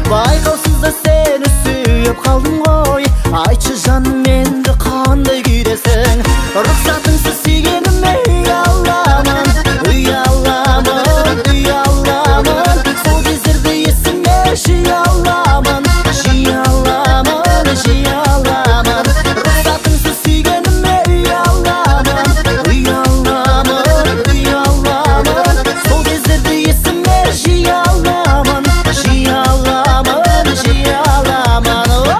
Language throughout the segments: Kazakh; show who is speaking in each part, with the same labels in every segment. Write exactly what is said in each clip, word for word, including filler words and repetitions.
Speaker 1: байқаусызда сені сүйіп қалдым ғой. Айтшы жаным, менді қандай күйдесің? Рұқсатыңсыз сүйгеніме ұяламын, ұяламын, ұяламын. Сол кездерді есіме жиі аламын, жиі аламын, жиі аламын. Рұқсатыңсыз сүйгеніме ұяламын, ұяламын, ұяламын. Сол кездерді есіме жиі аламын, жиі аламын, жиі аламын.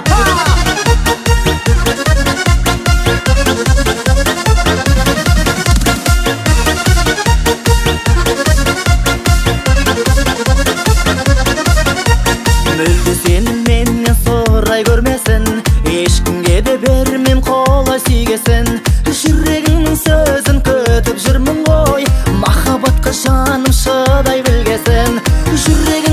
Speaker 1: Мүлде сені менен сұрай көрмесін, ешкімге де бермем қолай сүйгесін. Жүрегіңнің сөзін күтіп жүрмін ғой, махаббатқа жаным шыдай білгесін. Жүрегім